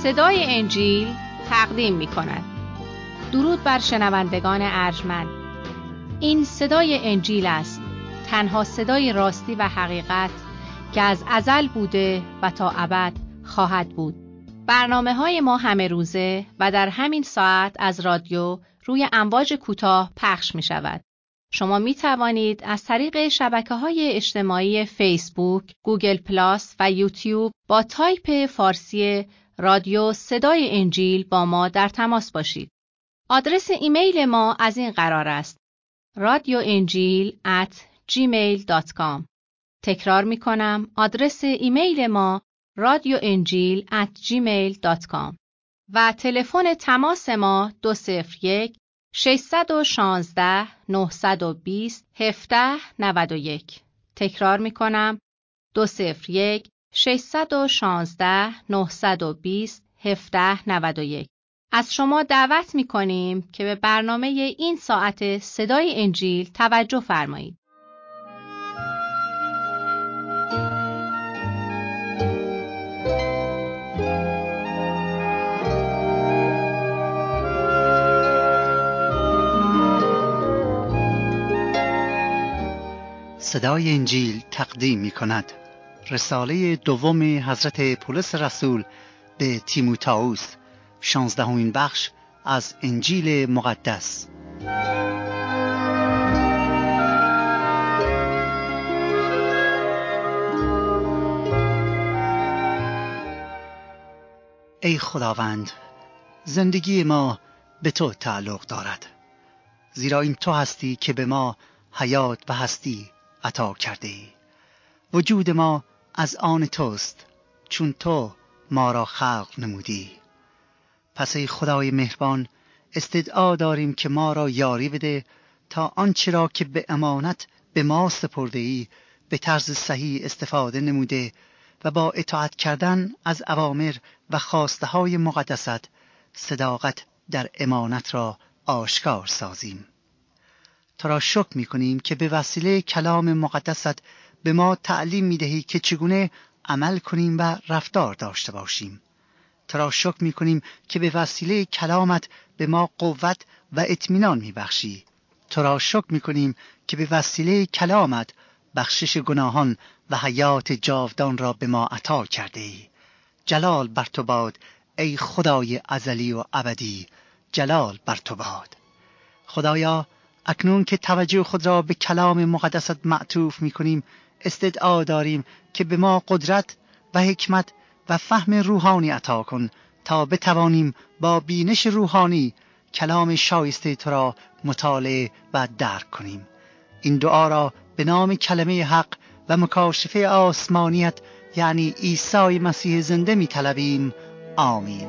صدای انجیل تقدیم می کند. درود بر شنوندگان ارجمند. این صدای انجیل است، تنها صدای راستی و حقیقت که از ازل بوده و تا ابد خواهد بود. برنامه‌های ما همه روزه و در همین ساعت از رادیو روی امواج کوتاه پخش می شود. شما می توانید از طریق شبکه‌های اجتماعی فیسبوک، گوگل پلاس و یوتیوب با تایپ فارسی رادیو صدای انجیل با ما در تماس باشید. آدرس ایمیل ما از این قرار است: radioenjil@gmail.com. تکرار می کنم، آدرس ایمیل ما radioenjil@gmail.com و تلفن تماس ما 201 616 920 1791. تکرار می کنم، 201 616 920 1791. از شما دعوت می کنیم که به برنامه این ساعت صدای انجیل توجه فرمایید. صدای انجیل تقدیم می کند رساله دوم حضرت پولس رسول به تیموتائوس، 16مین بخش از انجیل مقدس. ای خداوند، زندگی ما به تو تعلق دارد، زیرا این تو هستی که به ما حیات و هستی عطا کرده ای. وجود ما از آن توست، چون تو ما را خلق نمودی. پس ای خدای مهربان، استدعا داریم که ما را یاری بده تا آنچه را که به امانت به ما سپرده ای به طرز صحیح استفاده نموده و با اطاعت کردن از اوامر و خواسته های مقدست صداقت در امانت را آشکار سازیم. تو را شکر می کنیم که به وسیله کلام مقدست به ما تعلیم می دهی که چگونه عمل کنیم و رفتار داشته باشیم. تو را شکر می کنیم که به وسیله کلامت به ما قوت و اطمینان می بخشی. تو را شکر می کنیم که به وسیله کلامت بخشش گناهان و حیات جاودان را به ما عطا کرده ای. جلال بر تو باد ای خدای ازلی و ابدی، جلال بر تو باد. خدایا، اکنون که توجه خود را به کلام مقدست معطوف می کنیم، استدعا داریم که به ما قدرت و حکمت و فهم روحانی عطا کن تا بتوانیم با بینش روحانی کلام شایسته تو را مطالعه و درک کنیم. این دعا را به نام کلمه حق و مکاشفه آسمانیت یعنی عیسی مسیح زنده می طلبیم. آمین.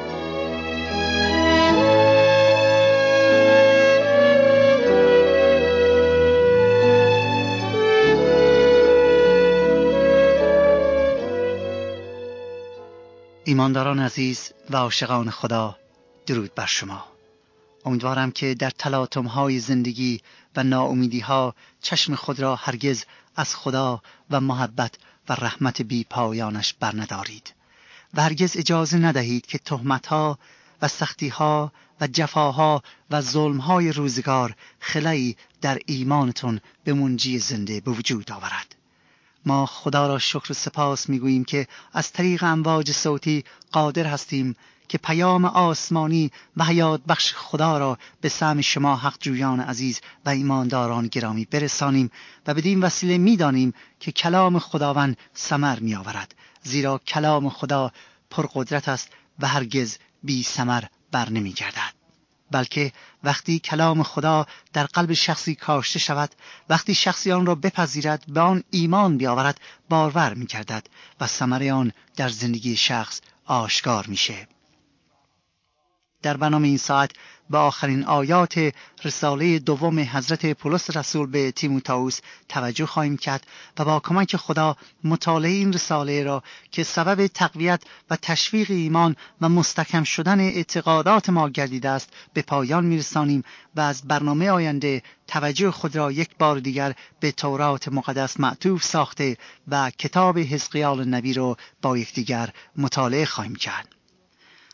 ایمانداران عزیز و عاشقان خدا، درود بر شما. امیدوارم که در تلاطم‌های زندگی و ناامیدی‌ها چشم خود را هرگز از خدا و محبت و رحمت بی پایانش برندارید و هرگز اجازه ندهید که تهمت‌ها و سختی‌ها و جفاها و ظلم‌های روزگار خلایی در ایمانتون به منجی زنده به وجود آورد. ما خدا را شکر و سپاس می‌گوییم که از طریق امواج صوتی قادر هستیم که پیام آسمانی و حیات بخش خدا را به سمع شما حق جویان عزیز و ایمانداران گرامی برسانیم و بدین وسیله می‌دانیم که کلام خداوند ثمر می‌آورد، زیرا کلام خدا پرقدرت است و هرگز بی ثمر بر نمی‌گردد. بلکه وقتی کلام خدا در قلب شخصی کاشته شود، وقتی شخصی آن را بپذیرد، به آن ایمان بیاورد، باور می‌گردد و ثمر آن در زندگی شخص آشکار میشه. در برنامه این ساعت به آخرین آیات رساله دوم حضرت پولس رسول به تیموتائوس توجه خواهیم کرد و با کمک خدا مطالعه این رساله را که سبب تقویت و تشویق ایمان و مستحکم شدن اعتقادات ما گردیده است به پایان میرسانیم و از برنامه آینده توجه خود را یک بار دیگر به تورات مقدس معطوف ساخته و کتاب حزقیال نبی را با یکدیگر مطالعه خواهیم کرد.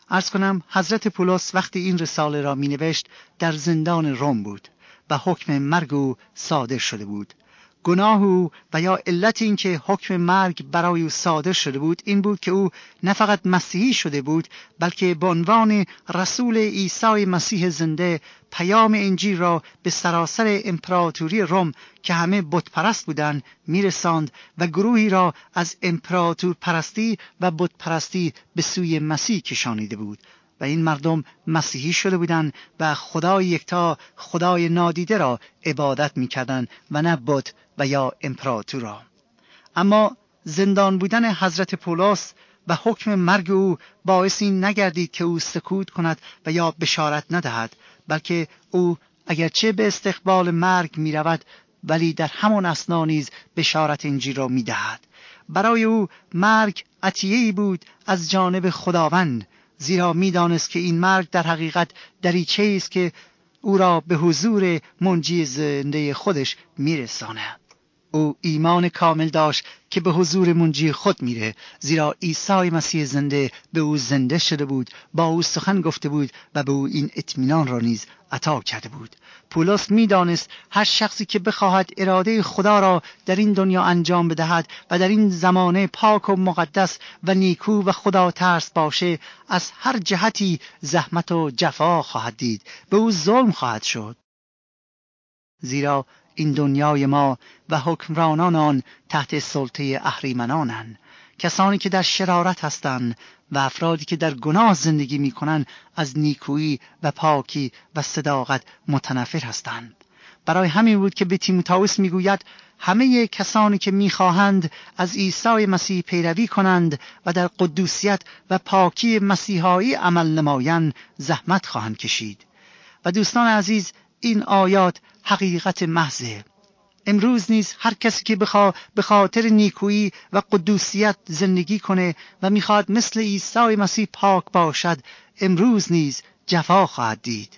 عرض کنم حضرت پولس وقتی این رساله را می نوشت در زندان روم بود و حکم مرگ او صادر شده بود. گناه او و یا علت این که حکم مرگ برای او صادر شده بود این بود که او نه فقط مسیحی شده بود بلکه به عنوان رسول عیسی مسیح زنده پیام انجیل را به سراسر امپراتوری روم که همه بت پرست بودند میرساند و گروهی را از امپراتور پرستی و بت پرستی به سوی مسیح کشانیده بود و این مردم مسیحی شده بودند و خدای یکتا، خدای نادیده را عبادت می‌کردند و نه بت و یا امپراتور را. اما زندان بودن حضرت پولس و حکم مرگ او باعث این نگردید که او سکوت کند و یا بشارت ندهد، بلکه او اگرچه به استقبال مرگ می رود ولی در همان اثنا نیز بشارت انجیل را می دهد. برای او مرگ عطیه‌ای بود از جانب خداوند، زیرا می دانست که این مرگ در حقیقت دریچه‌ای است که او را به حضور منجی زنده خودش می رساند. او ایمان کامل داشت که به حضور منجی خود میره، زیرا عیسی مسیح زنده به او زنده شده بود، با او سخن گفته بود و به او این اطمینان را نیز عطا کرده بود. پولس میدانست هر شخصی که بخواهد اراده خدا را در این دنیا انجام بدهد و در این زمانه پاک و مقدس و نیکو و خدا ترس باشه، از هر جهتی زحمت و جفا خواهد دید، به او ظلم خواهد شد، زیرا این دنیای ما و حکمرانان آن تحت سلطه اهریمنانند، کسانی که در شرارت هستند و افرادی که در گناه زندگی می‌کنند از نیکویی و پاکی و صداقت متنفر هستند. برای همین بود که به تیموتائوس میگوید همه کسانی که می‌خواهند از عیسی مسیح پیروی کنند و در قدوسیت و پاکی مسیحایی عمل نمایند زحمت خواهند کشید. و دوستان عزیز، این آیات حقیقت محضه. امروز نیز هر کسی که به خاطر نیکویی و قدوسیت زندگی کنه و میخواد مثل عیسی مسیح پاک باشد، امروز نیز جفا خواهد دید.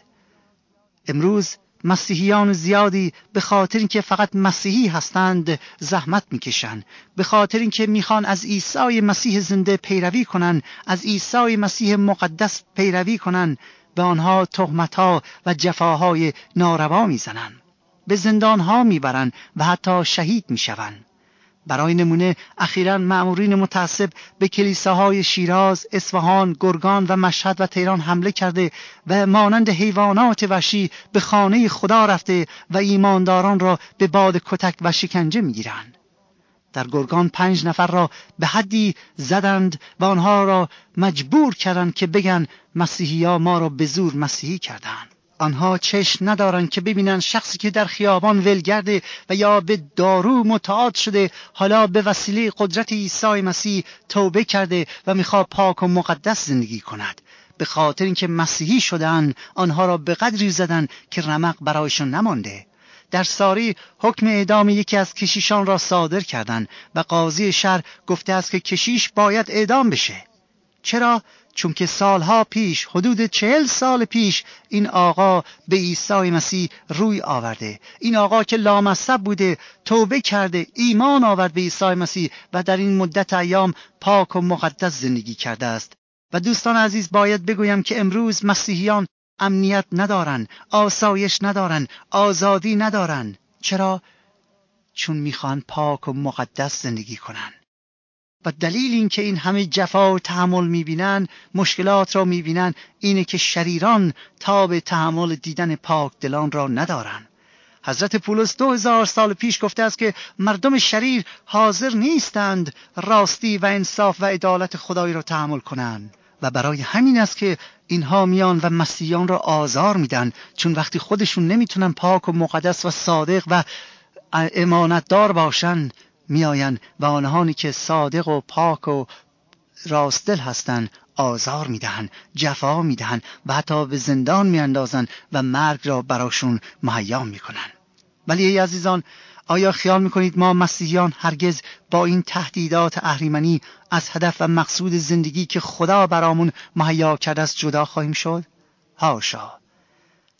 امروز مسیحیان زیادی به خاطر اینکه فقط مسیحی هستند زحمت میکشند، به خاطر اینکه میخوان از عیسی مسیح زنده پیروی کنند، از عیسی مسیح مقدس پیروی کنند، به آنها تهمت‌ها و جفاهای ناروا میزنند، به زندانها میبرند و حتی شهید میشوند. برای نمونه اخیراً مأمورین متعصب به کلیساهای شیراز، اصفهان، گرگان و مشهد و تهران حمله کرده و مانند حیوانات وحشی به خانه خدا رفته و ایمانداران را به باد کتک و شکنجه میگیرند. در گرگان 5 نفر را به حدی زدند و آنها را مجبور کردند که بگن مسیحی‌ها ما را به زور مسیحی کردند. آنها چشم ندارند که ببینند شخصی که در خیابان ولگرده و یا به دارو متعاد شده حالا به وسیله قدرت عیسی مسیح توبه کرده و میخواد پاک و مقدس زندگی کند. به خاطر اینکه مسیحی شدند آنها را به قدری زدند که رمق برایشان نمانده. در ساری حکم اعدام یکی از کشیشان را صادر کردند و قاضی شهر گفته است که کشیش باید اعدام بشه. چرا؟ چون که سالها پیش، حدود 40 سال پیش، این آقا به عیسی مسیح روی آورده. این آقا که لامصب بوده، توبه کرده، ایمان آورد به عیسی مسیح و در این مدت ایام پاک و مقدس زندگی کرده است. و دوستان عزیز، باید بگویم که امروز مسیحیان امنیت ندارن، آسایش ندارن، آزادی ندارن. چرا؟ چون میخوان پاک و مقدس زندگی کنن. و دلیل این که این همه جفا و تحمل میبینن، مشکلات را میبینن، اینه که شریران تاب تحمل دیدن پاک دلان را ندارن. حضرت پولس 2000 سال پیش گفته است که مردم شریر حاضر نیستند راستی و انصاف و عدالت خدایی را تحمل کنند. و برای همین است که اینها میان و مسیحیان را آزار میدن، چون وقتی خودشون نمیتونن پاک و مقدس و صادق و امانتدار باشن، میآیند و آنهایی که صادق و پاک و راستدل هستند آزار میدهند، جفا میدهند و حتی به زندان میاندازند و مرگ را براشون مهیا میکنند. ولی ای عزیزان، آیا خیال میکنید ما مسیحیان هرگز با این تهدیدات اهریمنی از هدف و مقصود زندگی که خدا برامون مهیا کرده است جدا خواهیم شد؟ حاشا.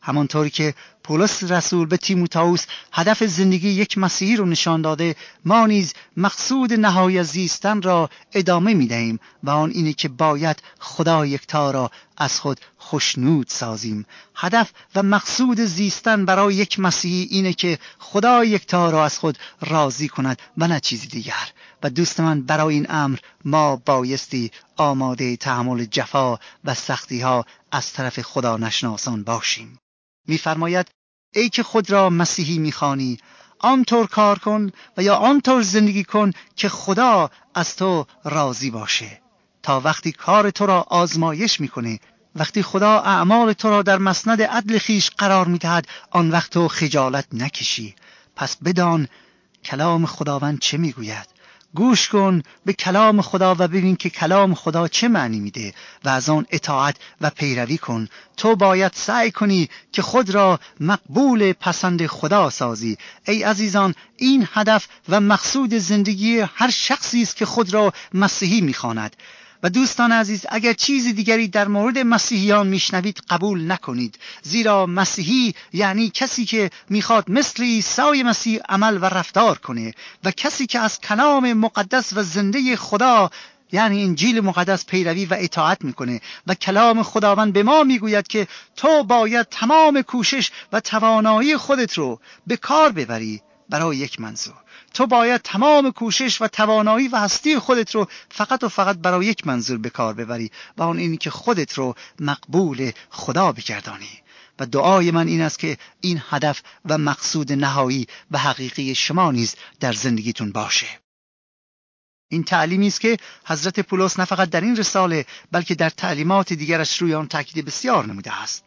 همانطوری که پولس رسول به تیموتائوس هدف زندگی یک مسیحی رو نشان داده، ما نیز مقصود نهایی زیستن را ادامه می‌دهیم و آن اینه که باید خدا یکتا را از خود خوشنود سازیم. هدف و مقصود زیستن برای یک مسیحی اینه که خدا یکتا را از خود راضی کند و نه چیزی دیگر. و دوست من، برای این امر ما بایستی آماده تحمل جفا و سختی‌ها از طرف خدا نشناسان باشیم. می‌فرماید ای که خود را مسیحی می‌خوانی، آنطور کار کن و یا آنطور زندگی کن که خدا از تو راضی باشه. تا وقتی کار تو را آزمایش می‌کنه، وقتی خدا اعمال تو را در مسند عدل خیش قرار می‌دهد، آن وقت تو خجالت نکشی. پس بدان کلام خداوند چه می‌گوید. گوش کن به کلام خدا و ببین که کلام خدا چه معنی میده و از آن اطاعت و پیروی کن. تو باید سعی کنی که خود را مقبول پسند خدا سازی. ای عزیزان، این هدف و مقصود زندگی هر شخصی است که خود را مسیحی میخواند. و دوستان عزیز، اگر چیز دیگری در مورد مسیحیان میشنوید قبول نکنید، زیرا مسیحی یعنی کسی که میخواد مثل عیسی مسیح عمل و رفتار کنه و کسی که از کلام مقدس و زنده خدا یعنی انجیل مقدس پیروی و اطاعت میکنه. و کلام خداوند به ما میگوید که تو باید تمام کوشش و توانایی خودت رو به کار ببری برای یک منظور. تو باید تمام کوشش و توانایی و هستی خودت رو فقط و فقط برای یک منظور به کار ببری و اون اینی که خودت رو مقبول خدا بگردانی. و دعای من این است که این هدف و مقصود نهایی و حقیقی شما نیز در زندگیتون باشه. این تعلیمی است که حضرت پولس نه فقط در این رساله بلکه در تعلیمات دیگرش روی آن تاکید بسیار نموده است.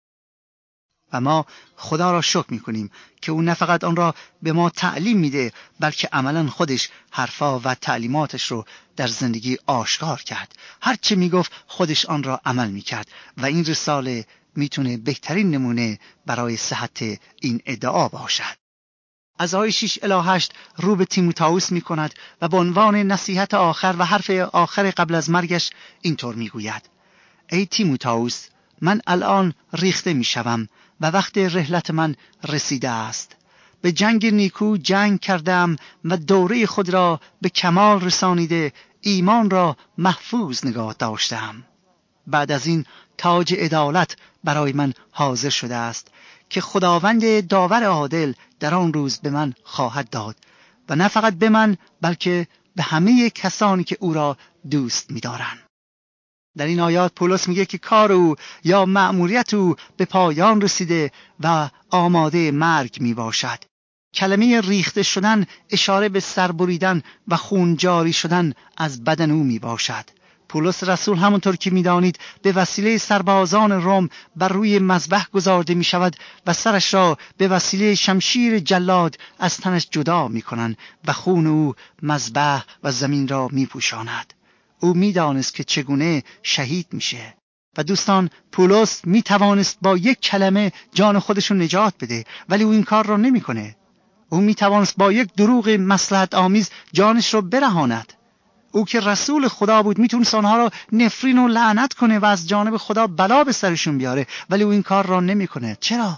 و ما خدا را شکر می‌کنیم که او نه فقط آن را به ما تعلیم میده بلکه عملاً خودش حرفا و تعلیماتش رو در زندگی آشکار کرد. هر چه میگفت خودش آن را عمل میکرد و این رساله میتونه بهترین نمونه برای صحت این ادعا باشد. از آیه 6 الی 8 رو به تیموتائوس میکند و به عنوان نصیحت آخر و حرف آخر قبل از مرگش اینطور میگوید: ای تیموتائوس، من الان ریخته میشوم و وقت رحلت من رسیده است. به جنگ نیکو جنگ کردم و دوره خود را به کمال رسانیده ایمان را محفوظ نگاه داشتم. بعد از این تاج عدالت برای من حاضر شده است که خداوند داور عادل در آن روز به من خواهد داد و نه فقط به من بلکه به همه کسانی که او را دوست می‌دارند. در این آیات پولس میگه که کار او یا مأموریت او به پایان رسیده و آماده مرگ می باشد. کلمه ریخته شدن اشاره به سربریدن و خون جاری شدن از بدن او می باشد. پولس رسول همونطور که میدانید به وسیله سربازان روم بر روی مذبح گذارده می شود و سرش را به وسیله شمشیر جلاد از تنش جدا می کنند و خون او مذبح و زمین را می پوشاند. او میدانست که چگونه شهید میشه و دوستان، پولس میتوانست با یک کلمه جان خودش رو نجات بده، ولی او این کار را نمیکنه. او میتوانست با یک دروغ مصلحت آمیز جانش رو برهاند. او که رسول خدا بود میتونست آنها را نفرین و لعنت کنه و از جانب خدا بلا به سرشون بیاره، ولی او این کار را نمیکنه. چرا؟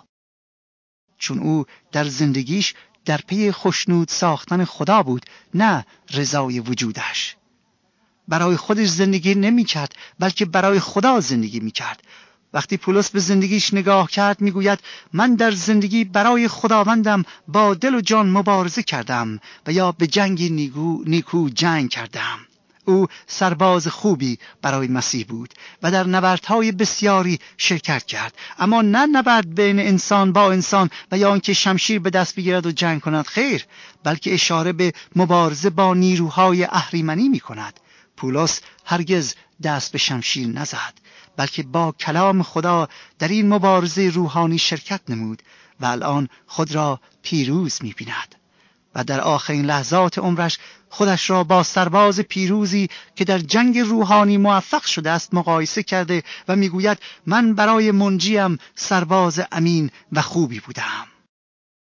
چون او در زندگیش در پی خوشنود ساختن خدا بود، نه رضای وجودش. برای خودش زندگی نمی کرد بلکه برای خدا زندگی می کرد. وقتی پولس به زندگیش نگاه کرد میگوید من در زندگی برای خداوندم با دل و جان مبارزه کردم و یا به جنگ نیکو جنگ کردم. او سرباز خوبی برای مسیح بود و در نبردهای بسیاری شرکت کرد، اما نه نبرد بین انسان با انسان و یا آنکه شمشیر به دست بگیرد و جنگ کند، خیر، بلکه اشاره به مبارزه با نیروهای اهریمنی می کند. پولس هرگز دست به شمشیر نزد بلکه با کلام خدا در این مبارزه روحانی شرکت نمود و الان خود را پیروز می‌بیند و در آخرین لحظات عمرش خودش را با سرباز پیروزی که در جنگ روحانی موفق شده است مقایسه کرده و میگوید من برای منجیم سرباز امین و خوبی بودم.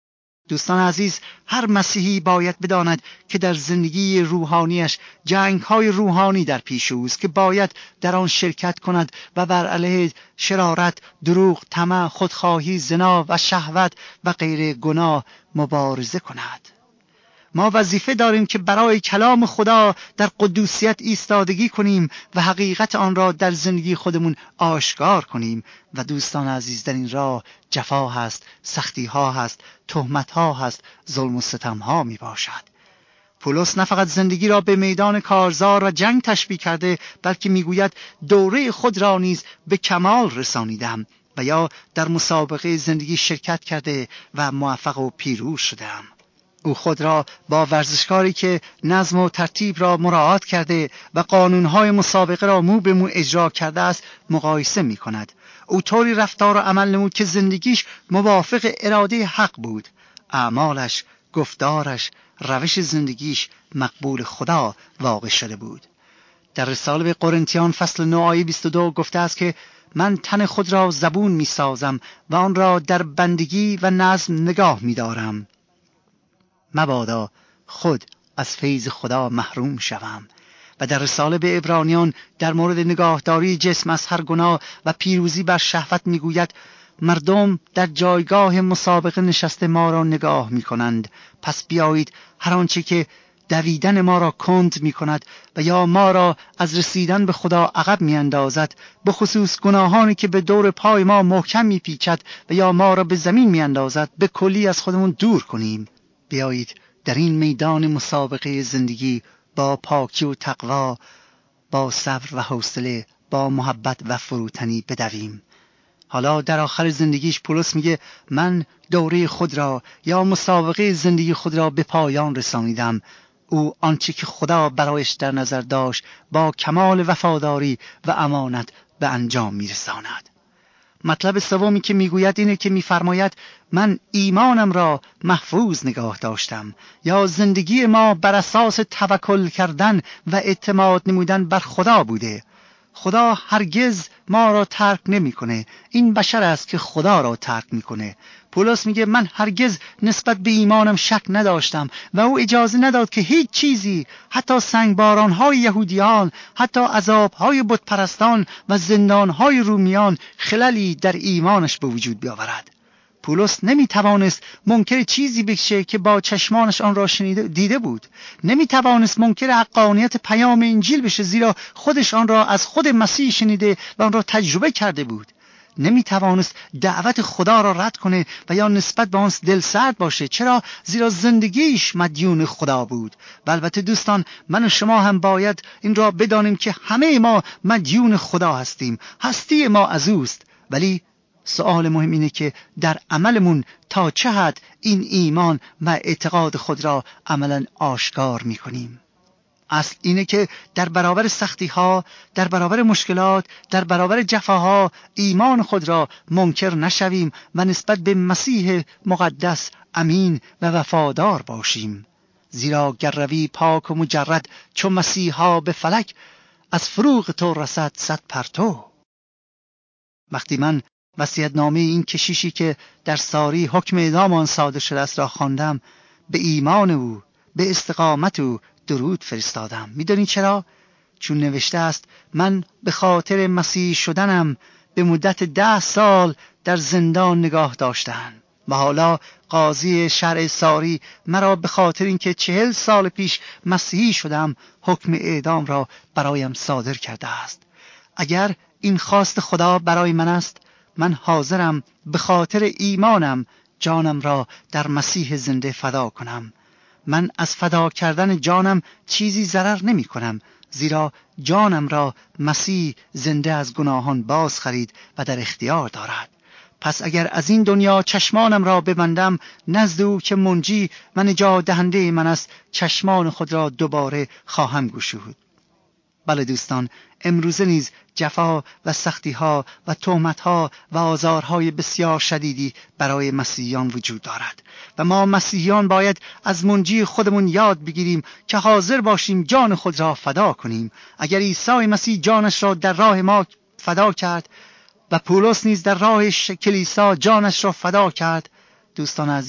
دوستان عزیز، هر مسیحی باید بداند که در زندگی روحانیش جنگ‌های روحانی در پیش اوست که باید در آن شرکت کند و بر علیه شرارت، دروغ، طمع، خودخواهی، زنا و شهوت و غیر گناه مبارزه کند. ما وظیفه داریم که برای کلام خدا در قدوسیت ایستادگی کنیم و حقیقت آن را در زندگی خودمون آشکار کنیم. و دوستان عزیز، در این راه جفا هست، سختی ها هست، تهمت ها هست، ظلم و ستم ها می باشد. پولس نه فقط زندگی را به میدان کارزار و جنگ تشبیه کرده، بلکه میگوید دوره خود را نیز به کمال رسانیدم و یا در مسابقه زندگی شرکت کرده و موفق و پیروز شدم. او خود را با ورزشکاری که نظم و ترتیب را مراعات کرده و قانونهای مسابقه را مو به مو اجرا کرده است مقایسه می کند. او طوری رفتار و عمل نمود که زندگیش موافق اراده حق بود. اعمالش، گفتارش، روش زندگیش مقبول خدا واقع شده بود. در رساله به قرنتیان فصل 9 آیه 22 گفته است که من تن خود را زبون می سازم و آن را در بندگی و نظم نگاه می دارم. مبادا خود از فیض خدا محروم شوم. و در رساله به عبرانیان در مورد نگاهداری جسم از هر گناه و پیروزی بر شهوت میگوید مردم در جایگاه مسابقه نشسته ما را نگاه میکنند، پس بیایید هر آنچه که دویدن ما را کند میکند و یا ما را از رسیدن به خدا عقب میاندازد، به خصوص گناهانی که به دور پای ما محکم میپیچد و یا ما را به زمین میاندازد، به کلی از خودمون دور کنیم. بیایید در این میدان مسابقه زندگی با پاکی و تقوا، با صبر و حوصله، با محبت و فروتنی بدویم. حالا در آخر زندگیش پولس میگه من دوره خود را یا مسابقه زندگی خود را به پایان رسانیدم. او آنچه که خدا برایش در نظر داشت با کمال وفاداری و امانت به انجام میرساند. مطلب سومی که میگوید اینه که میفرماید من ایمانم را محفوظ نگاه داشتم، یا زندگی ما بر اساس توکل کردن و اعتماد نمودن بر خدا بوده. خدا هرگز ما را ترک نمیکنه. این بشر است که خدا را ترک میکنه. پولس میگه من هرگز نسبت به ایمانم شک نداشتم و او اجازه نداد که هیچ چیزی، حتی سنگباران‌های یهودیان، حتی عذاب‌های بتپرستان و زندان‌های رومیان، خللی در ایمانش به وجود بیاورد. پولس نمیتوانست منکر چیزی بشه که با چشمانش آن را دیده بود. نمیتوانست منکر حقانیت پیام انجیل بشه، زیرا خودش آن را از خود مسیح شنیده و آن را تجربه کرده بود. نمیتوانست دعوت خدا را رد کنه و یا نسبت به آن دلسرد باشه. چرا؟ زیرا زندگیش مدیون خدا بود. و البته دوستان، من و شما هم باید این را بدانیم که همه ما مدیون خدا هستیم. هستی ما از اوست. ولی سوال مهم اینه که در عملمون تا چه حد این ایمان و اعتقاد خود را عملاً آشکار می‌کنیم. اصل اینه که در برابر سختی‌ها، در برابر مشکلات، در برابر جفاها ایمان خود را منکر نشویم و نسبت به مسیح مقدس امین و وفادار باشیم. زیرا گر روی پاک و مجرد چو مسیحا به فلک، از فروغ تو رسد صد پرتو. وقتی من وصیت‌نامه این کشیشی که در ساری حکم اعدام آن صادر شده است را خواندم، به ایمان او، به استقامت او درود فرستادم. میدونی چرا؟ چون نوشته است من به خاطر مسیح شدنم به مدت 10 سال در زندان نگاه داشتند و حالا قاضی شرع ساری مرا به خاطر اینکه 40 سال پیش مسیحی شدم حکم اعدام را برایم صادر کرده است. اگر این خواست خدا برای من است، من حاضرم به خاطر ایمانم جانم را در مسیح زنده فدا کنم. من از فدا کردن جانم چیزی ضرر نمی کنم، زیرا جانم را مسیح زنده از گناهان باز خرید و در اختیار دارد. پس اگر از این دنیا چشمانم را ببندم، نزد او که منجی و نجات دهنده من است چشمان خود را دوباره خواهم گشود. بله دوستان، امروزه نیز جفا و سختی‌ها و تهمت‌ها و آزارهای بسیار شدیدی برای مسیحیان وجود دارد و ما مسیحیان باید از منجی خودمون یاد بگیریم که حاضر باشیم جان خود را فدا کنیم. اگر عیسی مسیح جانش را در راه ما فدا کرد و پولس نیز در راه کلیسا جانش را فدا کرد، دوستان عزیز،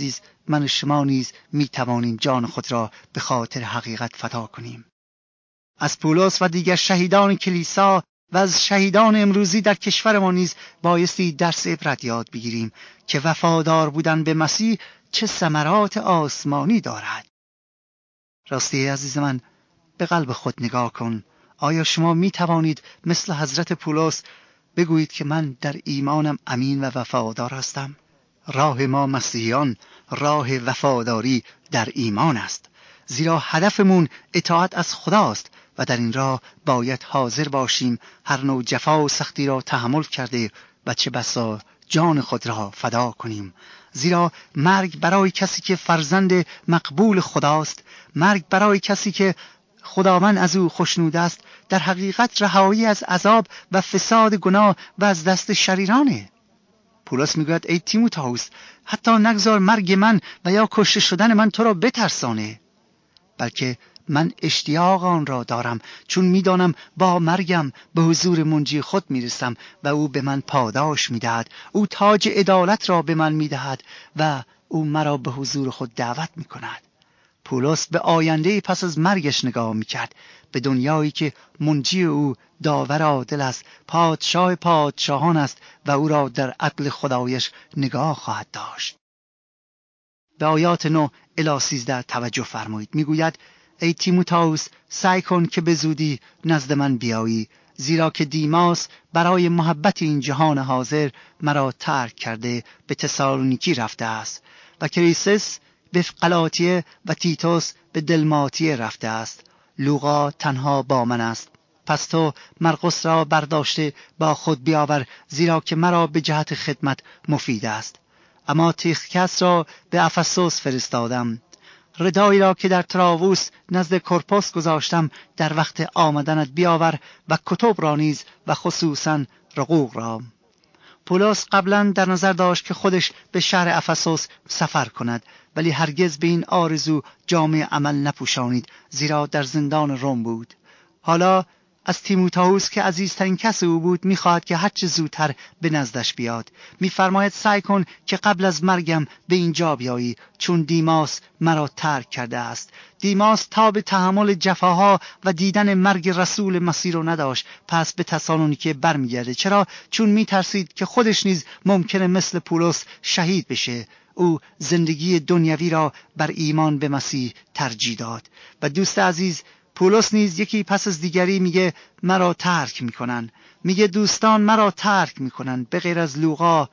من و شما نیز می توانیم جان خود را به خاطر حقیقت فدا کنیم. از پولس و دیگر شهیدان کلیسا و از شهیدان امروزی در کشور ما نیز بایستی درس عبرت یاد بگیریم که وفادار بودن به مسیح چه ثمرات آسمانی دارد. راستی عزیز من، به قلب خود نگاه کن. آیا شما می توانید مثل حضرت پولس بگویید که من در ایمانم امین و وفادار هستم؟ راه ما مسیحیان راه وفاداری در ایمان است، زیرا هدفمون اطاعت از خداست و در این راه باید حاضر باشیم هر نوع جفا و سختی را تحمل کرده و چه بسا جان خود را فدا کنیم. زیرا مرگ برای کسی که فرزند مقبول خداست، مرگ برای کسی که خداوند از او خوشنود است، در حقیقت رهایی از عذاب و فساد گناه و از دست شریرانه. پولس میگوید ای تیموتائوس، حتی نگذار مرگ من و یا کشته شدن من تو را بترسانه، بلکه من اشتیاق آن را دارم، چون میدانم با مرگم به حضور منجی خود میرسم و او به من پاداش میدهد. او تاج عدالت را به من میدهد و او مرا به حضور خود دعوت میکند. پولس به آینده پس از مرگش نگاه میکرد، به دنیایی که منجی او داور عادل است، پادشاه پادشاهان است و او را در عدل خدایش نگاه خواهد داشت. به آیات 9 الی 13 توجه فرمایید. میگوید ای تیموتائوس، سعی کن که به زودی نزد من بیایی، زیرا که دیماس برای محبت این جهان حاضر مرا ترک کرده به تسالونیکی رفته است و کریسس به غلاطیه و تیتوس به دلماتیه رفته است. لوقا تنها با من است. پس تو مرقس را برداشته با خود بیاور، زیرا که مرا به جهت خدمت مفید است. اما تیخکس را به افسوس فرستادم. ردایی را که در تراووس نزد کرپوس گذاشتم در وقت آمدنت بیاور و کتب را نیز و خصوصا رقوق را. پولس قبلا در نظر داشت که خودش به شهر افسوس سفر کند، ولی هرگز به این آرزو جامه عمل نپوشانید، زیرا در زندان روم بود. حالا از تیموتائوس که عزیزترین کس او بود می‌خواهد که هرچه زودتر به نزدش بیاد. می‌فرماید سعی کن که قبل از مرگم به اینجا بیایی، چون دیماس مرا ترک کرده است. دیماس تاب تحمل جفاها و دیدن مرگ رسول مسیح رو نداشت، پس به تسالونیکه برمیگرده. چرا؟ چون می‌ترسید که خودش نیز ممکنه مثل پولس شهید بشه. او زندگی دنیوی را بر ایمان به مسیح ترجیح داد. و دوست عزیز، پولس نیز یکی پس از دیگری میگه مرا ترک میکنن، میگه دوستان مرا ترک میکنن، به غیر از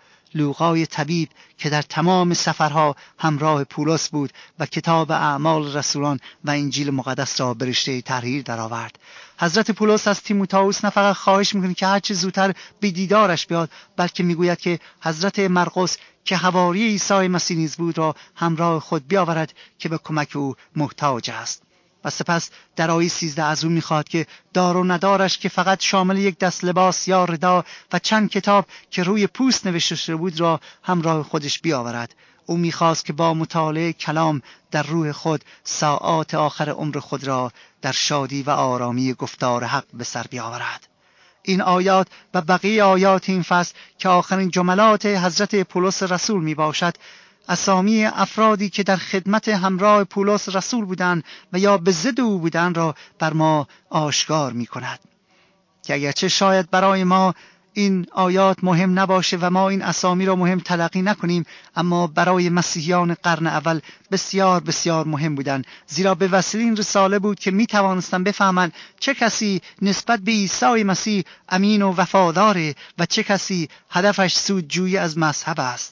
لوقای طبیب که در تمام سفرها همراه پولس بود و کتاب اعمال رسولان و انجیل مقدس را به رشته تحریر درآورد. حضرت پولس از تیموتائوس نه فقط خواهش میکنه که هرچه زودتر به دیدارش بیاد، بلکه میگوید که حضرت مرقس که حواری عیسی مسیح نیز بود را همراه خود بیاورد که به کمک او محتاج است. و سپس در آیه 13 از او میخواد که دار و ندارش که فقط شامل یک دست لباس یا ردا و چند کتاب که روی پوست نوشته شده بود را همراه خودش بیاورد. او میخواست که با مطالعه کلام در روح خود ساعات آخر عمر خود را در شادی و آرامی گفتار حق به سر بیاورد. این آیات و بقیه آیات این فصل که آخرین جملات حضرت پولس رسول می باشد، اسامی افرادی که در خدمت همراه پولس رسول بودند و یا به ضد او بودند را بر ما آشکار می کند. که اگرچه شاید برای ما این آیات مهم نباشه و ما این اسامی را مهم تلقی نکنیم، اما برای مسیحیان قرن اول بسیار بسیار مهم بودند، زیرا به وسیله این رساله بود که می توانستند بفهمند چه کسی نسبت به عیسی مسیح امین و وفاداره و چه کسی هدفش سودجویی از مذهب است.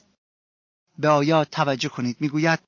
به آیات توجه کنید. میگوید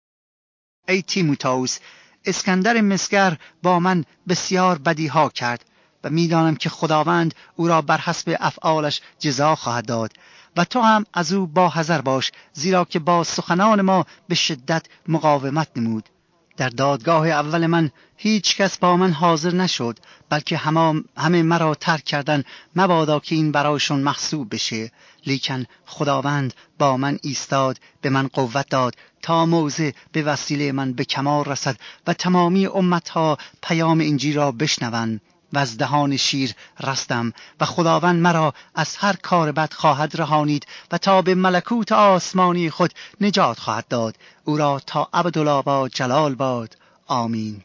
ای تیموتائوس، اسکندر مسگر با من بسیار بدیها کرد و میدانم که خداوند او را بر حسب افعالش جزا خواهد داد و تو هم از او با حذر باش، زیرا که با سخنان ما به شدت مقاومت نمود. در دادگاه اول من هیچ کس با من حاضر نشد، بلکه همه مرا ترک کردن، مبادا که این برایشون محسوب بشه. لیکن خداوند با من ایستاد، به من قوت داد تا موضع به وسیله من به کمال رسد و تمامی امتها پیام انجیل را بشنوند و از دهان شیر رستم و خداوند مرا از هر کار بد خواهد رهانید و تا به ملکوت آسمانی خود نجات خواهد داد. او را تا ابدالآباد جلال باد. آمین.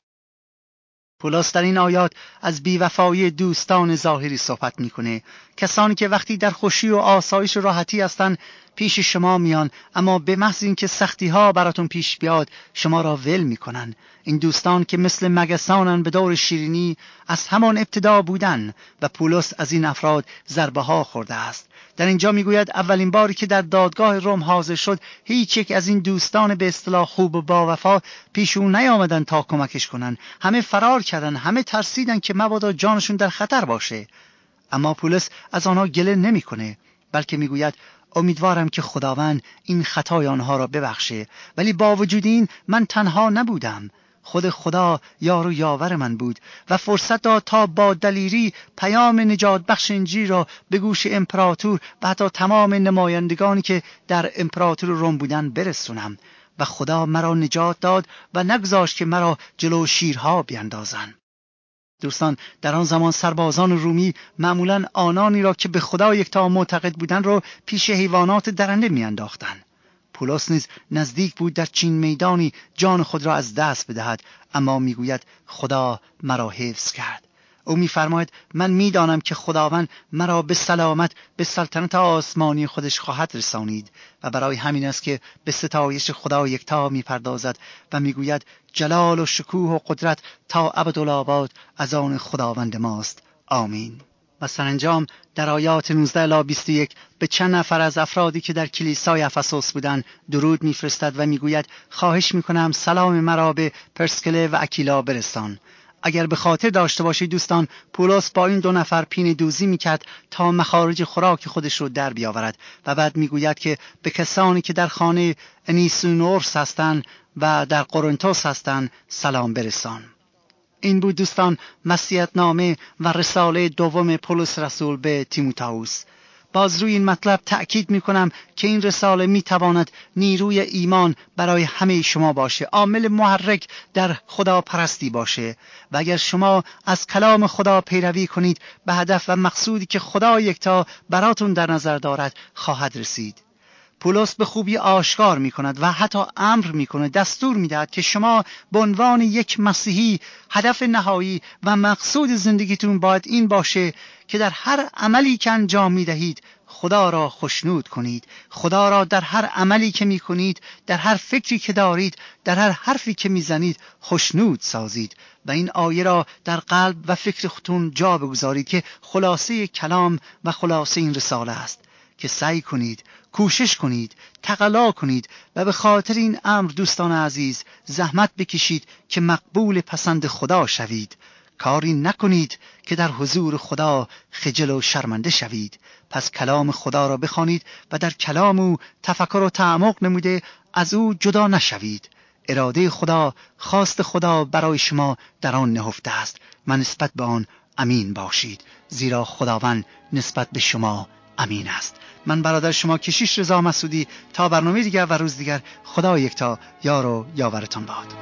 پولس در این آیات از بیوفایی دوستان ظاهری صحبت میکنه. کسانی که وقتی در خوشی و آسایش و راحتی هستن پیش شما میان، اما به محض اینکه سختی ها براتون پیش بیاد شما را ول میکنن. این دوستان که مثل مگسانن به دور شیرینی از همان ابتدا بودن و پولس از این افراد ضربه ها خورده است. در اینجا میگوید اولین باری که در دادگاه روم حاضر شد هیچ یک از این دوستان به اصطلاح خوب و با وفا پیش او نیامدن تا کمکش کنن. همه فرار کردن، همه ترسیدن که مبادا جانشون در خطر باشه. اما پولس از آنها گله نمیکنه، بلکه میگوید امیدوارم که خداوند این خطای آنها را ببخشه، ولی با وجود این من تنها نبودم. خود خدا یار و یاور من بود و فرصت داد تا با دلیری پیام نجات بخش انجیل را به گوش امپراتور و حتی تمام نمایندگانی که در امپراتور روم بودن برسونم و خدا مرا نجات داد و نگذاشت که مرا جلو شیرها بیندازن. دوستان، در آن زمان سربازان رومی معمولاً آنانی را که به خدا یکتا معتقد بودند را پیش حیوانات درنده میانداختند. پولس نیز نزدیک بود در چین میدانی جان خود را از دست بدهد، اما میگوید خدا مرا حفظ کرد. او میفرماید من میدانم که خداوند مرا به سلامت به سلطنت آسمانی خودش خواهد رسانید و برای همین است که به ستایش خدا یکتا میپردازد و میگوید جلال و شکوه و قدرت تا ابدالآباد از آن خداوند ماست. آمین. و سرانجام در آیات 19 الی 21 به چند نفر از افرادی که در کلیسای افسوس بودند درود میفرستد و میگوید خواهش میکنم سلام مرا به پرسکله و اکیلا برسان. اگر به خاطر داشته باشید دوستان، پولس با این دو نفر پینه دوزی میکرد تا مخارج خوراک خودش رو در بیاورد و بعد میگوید که به کسانی که در خانه انیسونورس هستند و در قرنتوس هستند سلام برسان. این بود دوستان مسیحیتنامه و رساله دوم پولس رسول به تیموتائوس. باز روی این مطلب تأکید میکنم که این رساله میتواند نیروی ایمان برای همه شما باشه، عامل محرک در خدا پرستی باشه و اگر شما از کلام خدا پیروی کنید به هدف و مقصودی که خدا یکتا براتون در نظر دارد خواهد رسید. پولس به خوبی آشکار می‌کند و حتی امر می‌کند، دستور می‌دهد که شما به عنوان یک مسیحی هدف نهایی و مقصود زندگیتون باید این باشه که در هر عملی که انجام می‌دهید خدا را خوشنود کنید. خدا را در هر عملی که می‌کنید، در هر فکری که دارید، در هر حرفی که می‌زنید خوشنود سازید و این آیه را در قلب و فکر خودتون جا بگذارید که خلاصه کلام و خلاصه این رساله است که سعی کنید، کوشش کنید، تقلا کنید و به خاطر این امر دوستان عزیز زحمت بکشید که مقبول پسند خدا شوید. کاری نکنید که در حضور خدا خجل و شرمنده شوید. پس کلام خدا را بخوانید و در کلام او تفکر و تعمق نموده از او جدا نشوید. اراده خدا، خواست خدا برای شما در آن نهفته است و نسبت به آن امین باشید، زیرا خداوند نسبت به شما امین است. من برادر شما کشیش رضا مسعودی تا برنامه دیگر و روز دیگر خدا یکتا یار و یاورتان باد.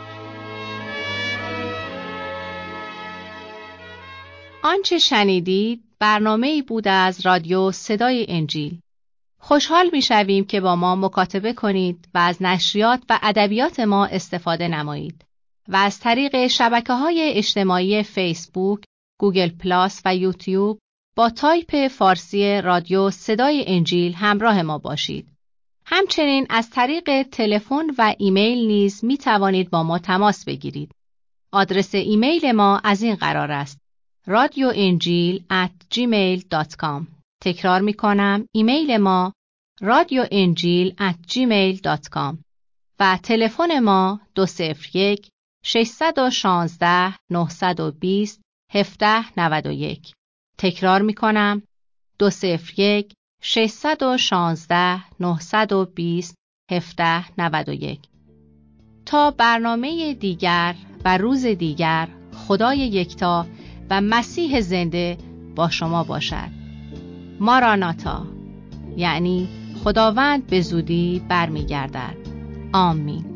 آنچه شنیدید برنامه‌ای بود از رادیو صدای انجیل. خوشحال می‌شویم که با ما مکاتبه کنید و از نشریات و ادبیات ما استفاده نمایید و از طریق شبکه‌های اجتماعی فیسبوک، گوگل پلاس و یوتیوب با تایپ فارسی رادیو صدای انجیل همراه ما باشید. همچنین از طریق تلفن و ایمیل نیز می توانید با ما تماس بگیرید. آدرس ایمیل ما از این قرار است: radioenjil@gmail.com. تکرار می کنم، ایمیل ما radioenjil@gmail.com و تلفن ما 201 616 920 1791. تکرار می کنم، 201 616 920 1791. تا برنامه دیگر و روز دیگر، خدای یکتا و مسیح زنده با شما باشد. ماراناتا، یعنی خداوند به زودی برمیگردد. آمین.